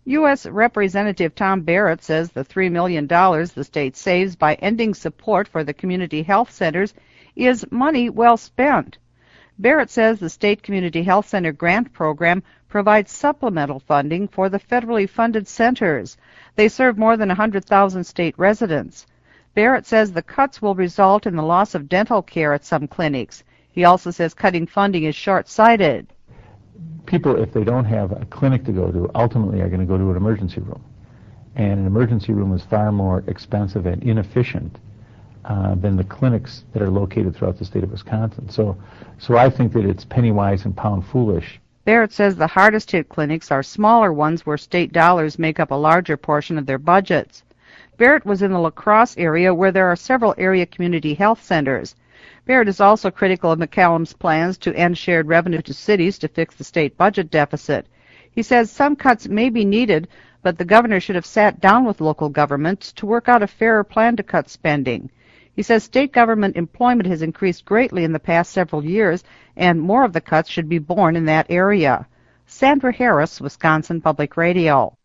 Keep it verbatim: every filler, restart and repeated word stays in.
U S Representative Tom Barrett says the three million dollars the state saves by ending support for the community health centers is money well spent. Barrett says the state community health center grant program provides supplemental funding for the federally funded centers. They serve more than one hundred thousand state residents. Barrett says the cuts will result in the loss of dental care at some clinics. He also says cutting funding is short-sighted. People, if they don't have a clinic to go to, ultimately are going to go to an emergency room. And an emergency room is far more expensive and inefficient uh, than the clinics that are located throughout the state of Wisconsin. So, so I think that it's penny wise and pound foolish. Barrett says the hardest hit clinics are smaller ones where state dollars make up a larger portion of their budgets. Barrett was in the La Crosse area where there are several area community health centers. Barrett is also critical of McCallum's plans to end shared revenue to cities to fix the state budget deficit. He says some cuts may be needed, but the governor should have sat down with local governments to work out a fairer plan to cut spending. He says state government employment has increased greatly in the past several years, and more of the cuts should be borne in that area. Sandra Harris, Wisconsin Public Radio.